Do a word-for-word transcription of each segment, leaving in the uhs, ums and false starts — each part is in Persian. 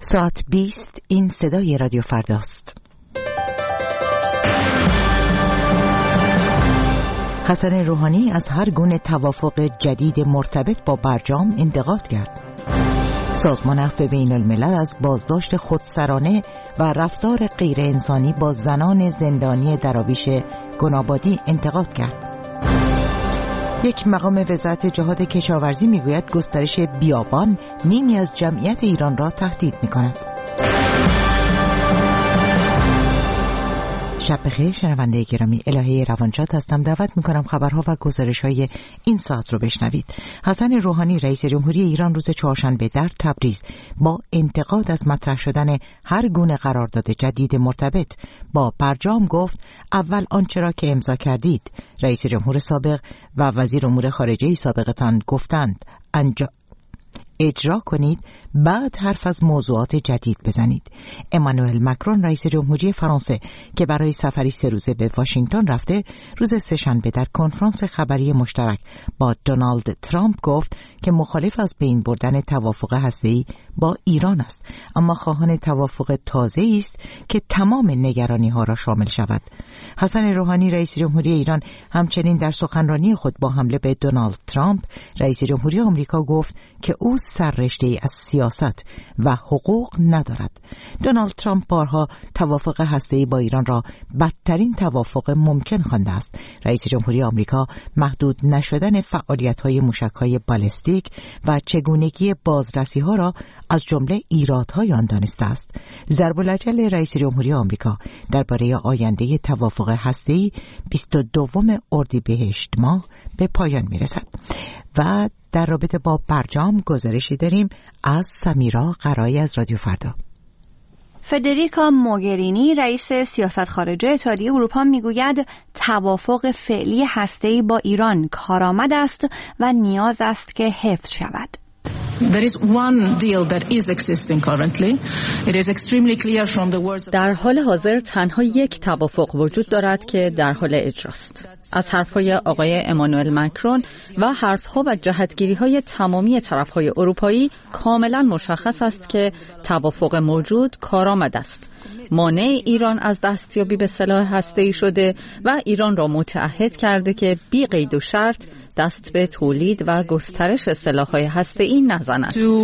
ساعت بیست، این صدای رادیو فرداست. حسن روحانی از هر گونه توافق جدید مرتبط با برجام انتقاد کرد. سازمان عفو بین الملل از بازداشت خودسرانه و رفتار غیر انسانی با زنان زندانی دراویش گنابادی انتقاد کرد. یک مقام وزارت جهاد کشاورزی میگوید گسترش بیابان نیمی از جمعیت ایران را تهدید میکند. شب بخیر شنونده گرامی، الهه روانشاد هستم. دعوت میکنم خبرها و گزارش‌های این ساعت رو بشنوید. حسن روحانی رئیس جمهوری ایران روز چهارشنبه در تبریز با انتقاد از مطرح شدن هر گونه قرارداد جدید مرتبط با برجام گفت اول آنچه را که امضا کردید رئیس جمهور سابق و وزیر امور خارجه سابقتان گفتند انجام اجرا کنید، بعد حرف از موضوعات جدید بزنید. امانوئل مکرون رئیس جمهوری فرانسه که برای سفری سه روزه به واشنگتن رفته، روز سه‌شنبه در کنفرانس خبری مشترک با دونالد ترامپ گفت که مخالف از بین بردن توافق هسته‌ای با ایران است، اما خواهان توافق تازه‌ای است که تمام نگرانی‌ها را شامل شود. حسن روحانی رئیس جمهوری ایران همچنین در سخنرانی خود با حمله به دونالد ترامپ رئیس جمهوری آمریکا گفت که او سررشته‌ای از سیاست و حقوق ندارد. دونالد ترامپ بارها توافق هسته‌ای با ایران را بدترین توافق ممکن خوانده است. رئیس جمهوری آمریکا محدود نشدن فعالیت‌های موشک‌های بالستیک و چگونگی بازرسی‌ها را از جمله ایرادهای آن دانسته است. ضرب الاجل رئیس جمهوری آمریکا درباره آینده توافق هسته‌ای بیست و دوم اردیبهشت ماه به پایان می‌رسد. و در رابطه با برجام گزارشی داریم از سمیرا قرایی از رادیو فردا. فدریکا موگرینی رئیس سیاست خارجه اتحادیه اروپا میگوید توافق فعلی هسته‌ای با ایران کارآمد است و نیاز است که حفظ شود. There is one deal that is existing currently. It is extremely clear from the words of... در حال حاضر تنها یک توافق وجود دارد که در حال اجراست. از حرفهای آقای امانوئل مکرون و حرفها و جهتگیری‌های تمامی طرف‌های اروپایی کاملا مشخص است که توافق موجود کارآمد است. مانع ایران از دستیابی به سلاح هسته‌ای شده و ایران را متعهد کرده که بی قید و شرط دست به تولید و گسترش سلاح‌های هسته‌ای نزند. To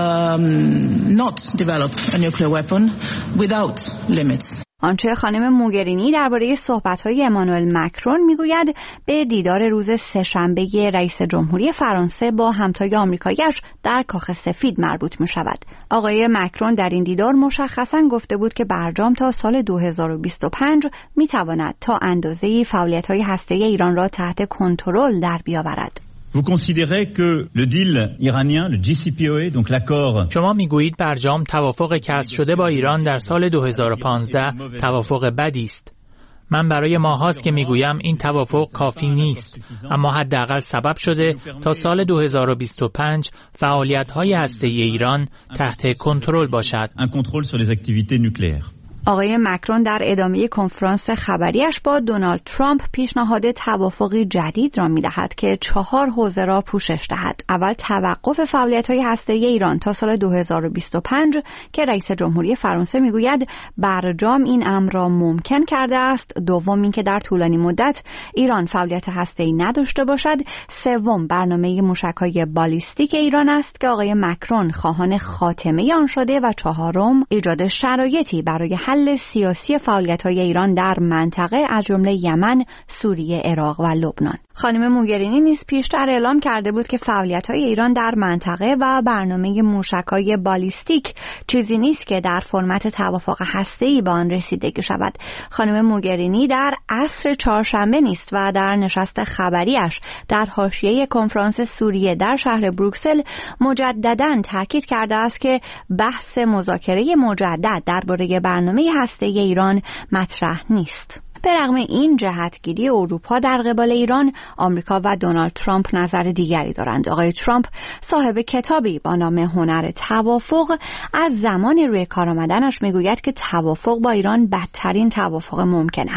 um, not develop a nuclear weapon without limits. آنچه خانم موگرینی درباره صحبت‌های امانوئل مکرون میگوید به دیدار روز سه‌شنبه رئیس جمهوری فرانسه با همتای آمریکایی‌اش در کاخ سفید مربوط می‌شود. آقای مکرون در این دیدار مشخصاً گفته بود که برجام تا سال دو هزار و بیست و پنج می‌تواند تا اندازه‌ای فعالیت‌های هسته‌ای ایران را تحت کنترل در بیاورد. Vous considérez que le deal iranien, le J C P O A, donc l'accord... شما میگویید برجام توافق کسب شده با ایران در سال دو هزار و پانزده توافق بدی است. من برای ماهاست که میگویم این توافق کافی نیست، اما حداقل سبب شده تا سال دو هزار و بیست و پنج فعالیت‌های هسته‌ای ایران تحت کنترل باشد. Un contrôle sur les activités nucléaires. آقای مکرون در ادامه کنفرانس خبریش با دونالد ترامپ پیشنهاد توافقی جدید را می‌دهد که چهار حوزه را پوشش دهد. اول توقف فعالیت‌های هسته‌ای ایران تا سال دو هزار و بیست و پنج که رئیس جمهوری فرانسه میگوید برجام این امر را ممکن کرده است. دوم اینکه در طولانی مدت ایران فعالیت هسته‌ای نداشته باشد. سوم برنامه موشک‌های بالستیک ایران است که آقای مکرون خواهان خاتمه آن شده و چهارم ایجاد شرایطی برای حل سیاسی فعالیت‌های ایران در منطقه از جمله یمن، سوریه، عراق و لبنان. خانم موگرینی نیز پیشتر اعلام کرده بود که فعالیت‌های ایران در منطقه و برنامه موشک‌های بالستیک چیزی نیست که در فرمت توافق هسته‌ای به آن رسیدگی شود. خانم موگرینی در عصر چهارشنبه نیست و در نشست خبریش در حاشیه کنفرانس سوریه در شهر بروکسل مجدداً تاکید کرده است که بحث مذاکره مجدد درباره برنامه هسته‌ای ایران مطرح نیست. به رغم این جهتگیری اروپا در قبال ایران، آمریکا و دونالد ترامپ نظر دیگری دارند. آقای ترامپ صاحب کتابی با نام هنر توافق از زمان روی کار آمدنش میگوید که توافق با ایران بدترین توافق ممکن است.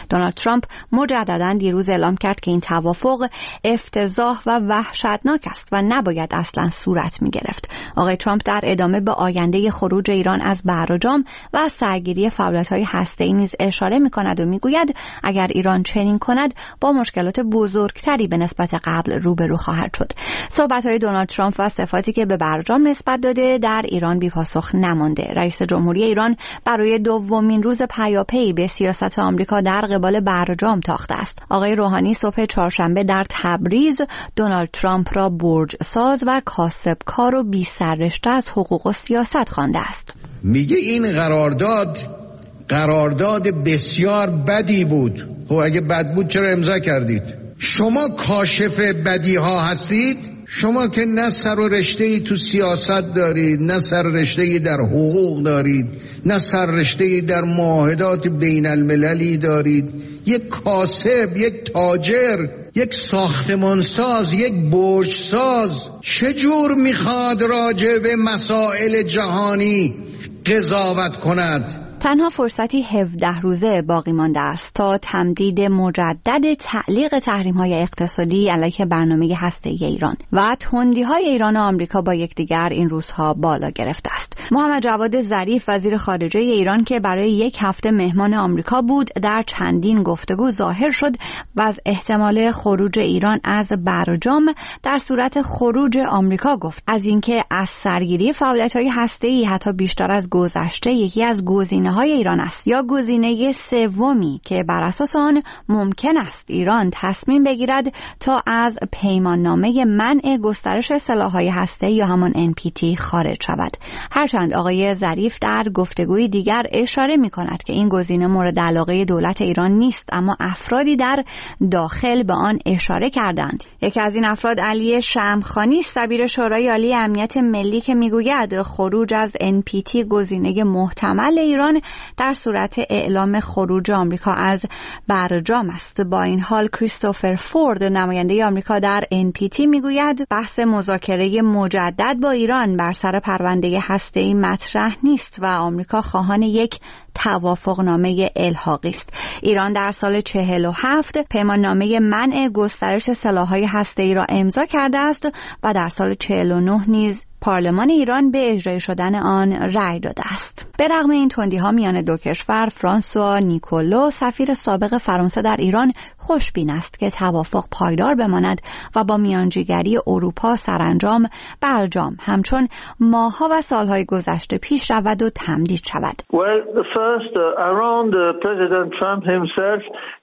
دونالد ترامپ مجددا دیروز اعلام کرد که این توافق افتضاح و وحشتناک است و نباید اصلا صورت می گرفت. آقای ترامپ در ادامه به آینده خروج ایران از برجام و از سرگیری فعالیت‌های هسته‌ای نیز اشاره می‌کند و می‌گوید اگر ایران چنین کند با مشکلات بزرگتری به نسبت قبل روبرو خواهد شد. صحبت‌های دونالد ترامپ و صفاتی که به برجام نسبت داده در ایران بی‌پاسخ نمانده. رئیس جمهوری ایران برای دومین روز پیاپی به سیاست آمریکا در قبال برجام تاخته است. آقای روحانی صبح چهارشنبه در تبریز دونالد ترامپ را برج‌ساز و کاسبکار و بی‌سررشته از حقوق و سیاست خوانده است. میگه این قرارداد قرارداد بسیار بدی بود. خب اگه بد بود چرا امضا کردید؟ شما کاشف بدی ها هستید؟ شما که نه سر و رشته‌ای تو سیاست دارید، نه سر رشته‌ای در حقوق دارید، نه سر رشته‌ای در معاهدات بین المللی دارید. یک کاسب، یک تاجر، یک ساختمانساز، یک برجساز چجور میخواد راجع به مسائل جهانی قضاوت کند؟ تنها فرصتی هفده روزه باقی مانده است تا تمدید مجدد تعلیق تحریم‌های اقتصادی علیه برنامه هسته‌ای ایران و تندی‌های ایران و آمریکا با یکدیگر این روزها بالا گرفته است. محمد جواد ظریف وزیر خارجه ایران که برای یک هفته مهمان آمریکا بود در چندین گفتگو ظاهر شد و از احتمال خروج ایران از برجام در صورت خروج آمریکا گفت. از اینکه از سرگیری فعالیت‌های هسته‌ای حتی بیشتر از گذشته یکی از گزینه‌های ایران است یا گزینه سومی که بر اساس آن ممکن است ایران تصمیم بگیرد تا از پیماننامه منع گسترش سلاح‌های هسته‌ای یا همان ان پی تی خارج شود. هرچند آقای ظریف در گفتگوی دیگر اشاره می‌کند که این گزینه مورد علاقه دولت ایران نیست، اما افرادی در داخل به آن اشاره کردند. یکی از این افراد علی شمخانی است، دبیر شورای عالی امنیت ملی که میگوید خروج از ان پی تی گزینه محتمل ایران در صورت اعلام خروج آمریکا از برجام است. با این حال کریستوفر فورد نماینده آمریکا در ان پی تی میگوید بحث مذاکره مجدد با ایران بر سر پرونده هسته‌ای مطرح نیست و آمریکا خواهان یک توافقنامه الحاقی است. ایران در سال چهل و هفت پیماننامه منع گسترش سلاح‌های هسته‌ای را امضا کرده است و در سال چهل و نه نیز پارلمان ایران به اجرای شدن آن رأی داده است. به رغم این تندی‌ها میان دو کشور، فرانسوا نیکولو سفیر سابق فرانسه در ایران خوشبین است که توافق پایدار بماند و با میانجیگری اروپا سرانجام برجام همچون ماه‌ها و سال‌های گذشته پیش رود و تمدید شود. Well, first, uh, around uh, President Trump himself,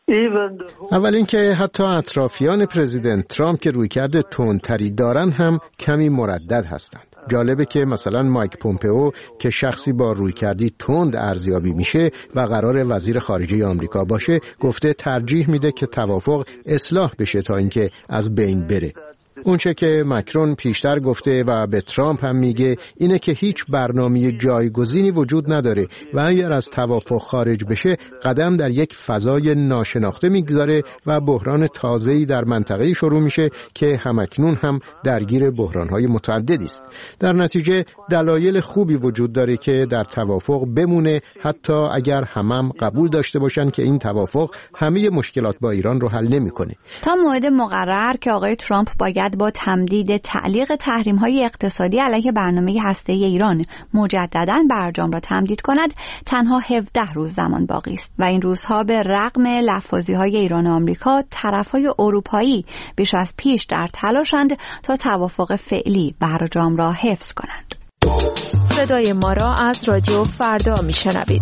اول اینکه حتی اطرافیان پرزیدنت ترامپ که رویکرد تندتری دارن هم کمی مردد هستند. جالبه که مثلا مایک پومپئو که شخصی با رویکردی تند ارزیابی میشه و قرار وزیر خارجه آمریکا باشه، گفته ترجیح میده که توافق اصلاح بشه تا اینکه از بین بره. اونچه که مکرون پیشتر گفته و به ترامپ هم میگه اینه که هیچ برنامه جایگزینی وجود نداره و اگر از توافق خارج بشه قدم در یک فضای ناشناخته میگذاره و بحران تازه‌ای در منطقه شروع میشه که همکنون هم درگیر بحران‌های متعددی است. در نتیجه دلایل خوبی وجود داره که در توافق بمونه، حتی اگر همم قبول داشته باشن که این توافق همه مشکلات با ایران رو حل نمی‌کنه. تا موعد مقرر که آقای ترامپ باید با تمدید تعلیق تحریم‌های اقتصادی علیه برنامه هسته‌ای ایران مجدداً برجام را تمدید کند، تنها هفده روز زمان باقی است و این روزها به رغم لفاظی‌های ایران و آمریکا، طرف‌های اروپایی بیش از پیش در تلاشند تا توافق فعلی برجام را حفظ کنند. صدای ما را از رادیو فردا میشنوید.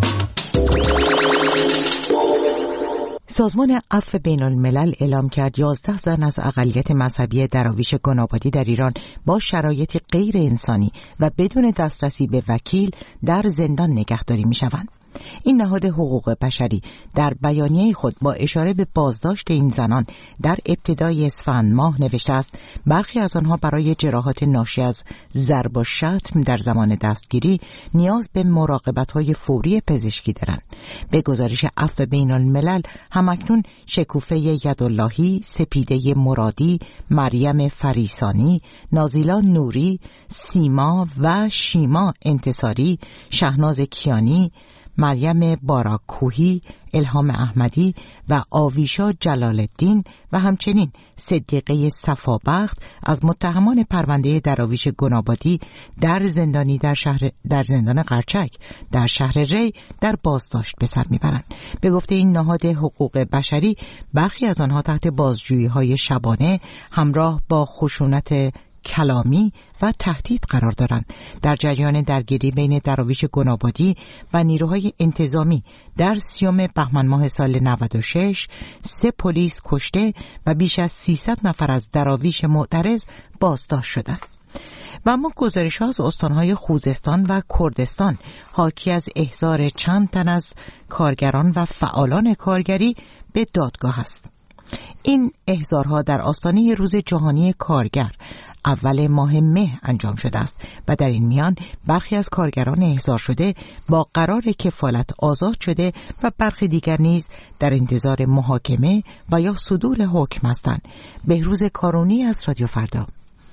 سازمان عفو بین الملل اعلام کرد یازده زن از اقلیت مذهبی دراویش گنابادی در ایران با شرایط غیر انسانی و بدون دسترسی به وکیل در زندان نگهداری می شوند. این نهاد حقوق بشری در بیانیه خود با اشاره به بازداشت این زنان در ابتدای اسفند ماه نوشته است برخی از آنها برای جراحات ناشی از ضرب و شتم در زمان دستگیری نیاز به مراقبت‌های فوری پزشکی دارند. به گزارش عفو بین الملل همکنون شکوفه یداللهی، سپیده مرادی، مریم فریسانی، نازیلا نوری، سیما و شیما انتصاری، شهناز کیانی، مریم باراکوهی، الهام احمدی و آویشا جلال الدین و همچنین صدیقه صفابخت از متهمان پرونده دراویش گنابادی در زندانی در شهر در زندان قرچک در شهر ری در بازداشت به سر میبرند. به گفته این نهاد حقوق بشری، برخی از آنها تحت بازجویی‌های شبانه همراه با خشونت کلامی و تهدید قرار دارند. در جریان درگیری بین دراویش گنابادی و نیروهای انتظامی در سیوم بهمن ماه سال نود و شش سه پلیس کشته و بیش از سیصد نفر از دراویش معترض بازداشت شدند. و اما گزارش‌ها از استان‌های خوزستان و کردستان حاکی از احضار چند تن از کارگران و فعالان کارگری به دادگاه است. این احضارها در آستانه روز جهانی کارگر اول ماه مه انجام شده است و در این میان برخی از کارگران احضار شده با قرار کفالت آزاد شده و برخی دیگر نیز در انتظار محاکمه و یا صدور حکم هستند. بهروز کارونی از رادیو فردا.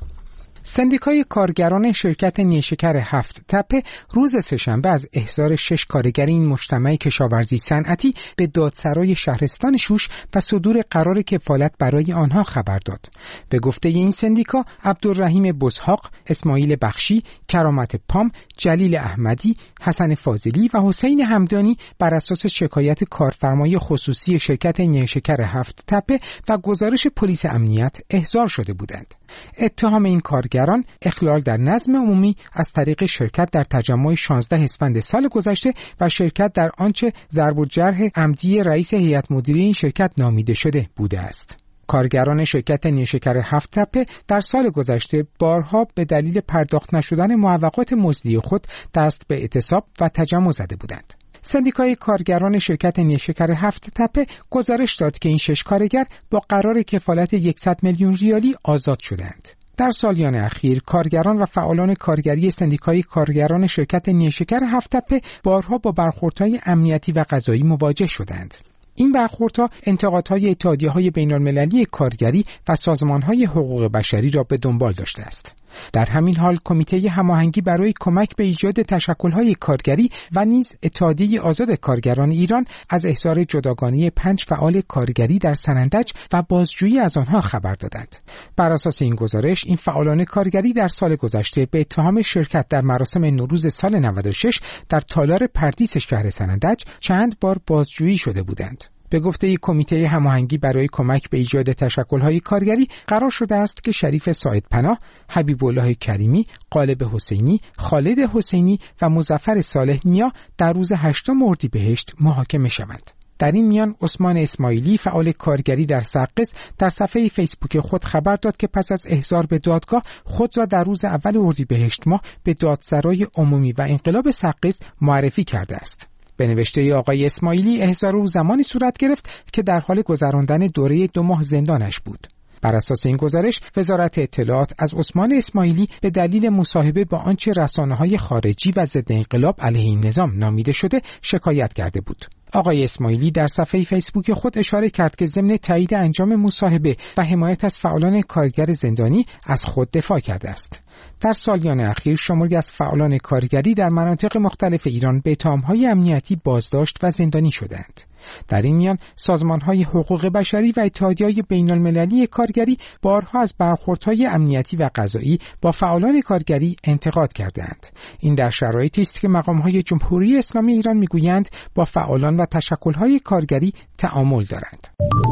سندیکای کارگران شرکت نیشکر هفت تپه روز سه‌شنبه از احضار شش کارگر این مجتمع کشاورزی صنعتی به دادسرای شهرستان شوش و صدور قرار کفالت برای آنها خبر داد. به گفته این سندیکا، عبدالرحیم بزحاق، اسماعیل بخشی، کرامت پام، جلیل احمدی، حسن فاضلی و حسین همدانی بر اساس شکایت کارفرمای خصوصی شرکت نیشکر هفت تپه و گزارش پلیس امنیت احضار شده بودند. اتهام این کارگران اخلال در نظم عمومی از طریق شرکت در تجمع شانزده اسفند سال گذشته و شرکت در آنچه ضرب و جرح عمدی رئیس هیئت مدیره این شرکت نامیده شده بوده است. کارگران شرکت نیشکر هفت تپه در سال گذشته بارها به دلیل پرداخت نشدن معوقات مزدی خود دست به اعتصاب و تجمع زده بودند. سندیکای کارگران شرکت نیشکر هفت تپه گزارش داد که این شش کارگر با قرار کفالت صد میلیون ریالی آزاد شدند. در سالیان اخیر کارگران و فعالان کارگری سندیکای کارگران شرکت نیشکر هفت تپه بارها با برخوردهای امنیتی و قضایی مواجه شدند. این برخوردها انتقادهای اتحادیه‌های بین‌المللی کارگری و سازمان‌های حقوق بشری را به دنبال داشته است. در همین حال کمیته هماهنگی برای کمک به ایجاد تشکل‌های کارگری و نیز اتحادیه آزاد کارگران ایران از احضار جداگانه پنج فعال کارگری در سنندج و بازجویی از آنها خبر دادند. بر اساس این گزارش، این فعالان کارگری در سال گذشته به اتهام شرکت در مراسم نوروز سال نود و شش در تالار پردیس شهر سنندج چند بار بازجویی شده بودند. به گفته کمیته هماهنگی برای کمک به ایجاد تشکل‌های کارگری، قرار شده است که شریف ساعد پناه، حبیب الله کریمی، غالب حسینی، خالد حسینی و مظفر صالح نیا در روز هشتم اردیبهشت محاکمه شوند. در این میان عثمان اسماعیلی، فعال کارگری در سقز، در صفحه فیسبوک خود خبر داد که پس از احضار به دادگاه خود را در روز اول اردیبهشت ماه به دادسرای عمومی و انقلاب سقز معرفی کرده است. به نوشته آقای اسماعیلی، احضار او زمانی صورت گرفت که در حال گذراندن دوره دو ماه زندانش بود. بر اساس این گزارش، وزارت اطلاعات از عثمان اسماعیلی به دلیل مصاحبه با آنچه رسانه‌های خارجی و ضد انقلاب علیه این نظام نامیده شده شکایت کرده بود. آقای اسماعیلی در صفحه فیسبوک خود اشاره کرد که ضمن تایید انجام مصاحبه و حمایت از فعالان کارگر زندانی از خود دفاع کرده است. در سالیان اخیر شماری از فعالان کارگری در مناطق مختلف ایران به اتهام‌های امنیتی بازداشت و زندانی شدند. در این میان سازمان‌های حقوق بشری و اتحادیه‌های بین‌المللی کارگری بارها از برخوردهای امنیتی و قضایی با فعالان کارگری انتقاد کردند. این در شرایطی است که مقام‌های جمهوری اسلامی ایران می‌گویند با فعالان و تشکل‌های کارگری تعامل دارند.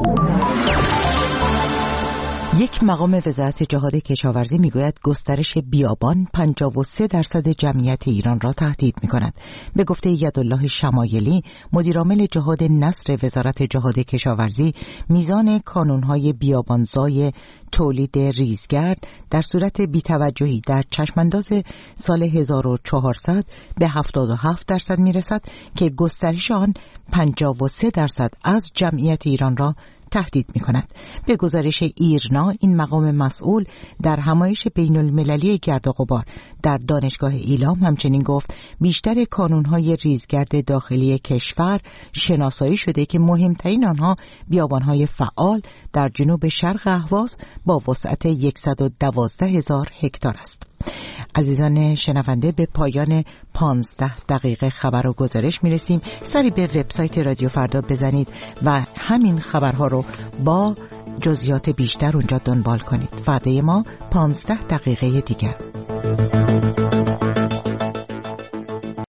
یک مقام وزارت جهاد کشاورزی میگوید گسترش بیابان پنجاه و سه درصد جمعیت ایران را تهدید می‌کند. به گفته یدالله شمایلی، مدیرعامل جهاد نصر وزارت جهاد کشاورزی، میزان کانون‌های بیابانزای تولید ریزگرد در صورت بی‌توجهی در چشمانداز سال هزار و چهارصد به هفتاد و هفت درصد میرسد که گسترش آن پنجاه و سه درصد از جمعیت ایران را تهدید می کند. به گزارش ایرنا، این مقام مسئول در همایش بین المللی گرد و غبار در دانشگاه ایلام همچنین گفت بیشتر کانونهای ریزگرد داخلی کشور شناسایی شده که مهمترین آنها بیابانهای فعال در جنوب شرق اهواز با وسعت صد و دوازده هزار هکتار است. عزیزان شنونده، به پایان پانزده دقیقه خبر و گزارش میرسیم. سری به وبسایت رادیو فردا بزنید و همین خبرها رو با جزئیات بیشتر اونجا دنبال کنید. وعده ما پانزده دقیقه دیگر.